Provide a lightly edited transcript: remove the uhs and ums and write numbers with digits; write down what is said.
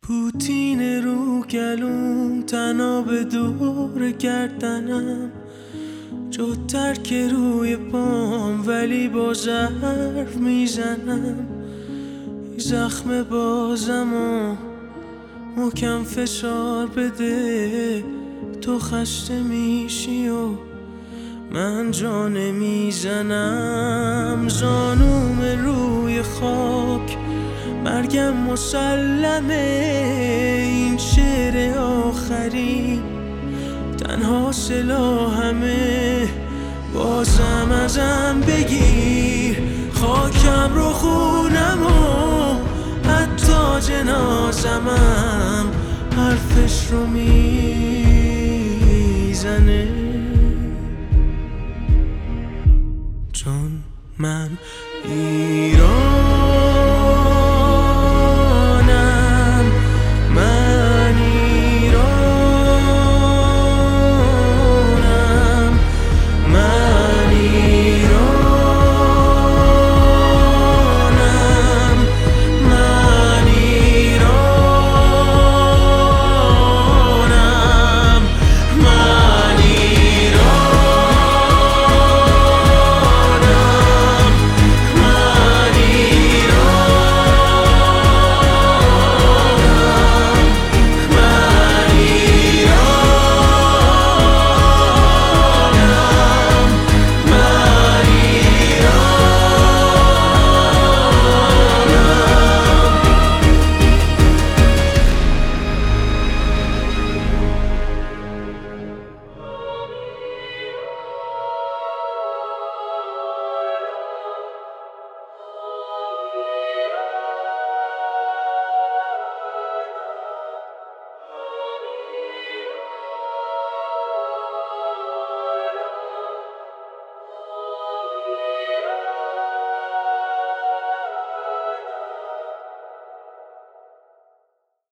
پوتین رو گلوم، تناب دور گردنم، جدتر که روی پام، ولی باز حرف میزنم. زخم بازم و محکم فشار بده، تو خسته میشی و من جا نمیزنم. زانوم روی خاک، مرگم مسلمه، این شعر آخری تنها سلاحمه. بازم ازم بگیر خاکم رو، خونم و حتی جنازمم حرفش رو میزنه. چون من ایران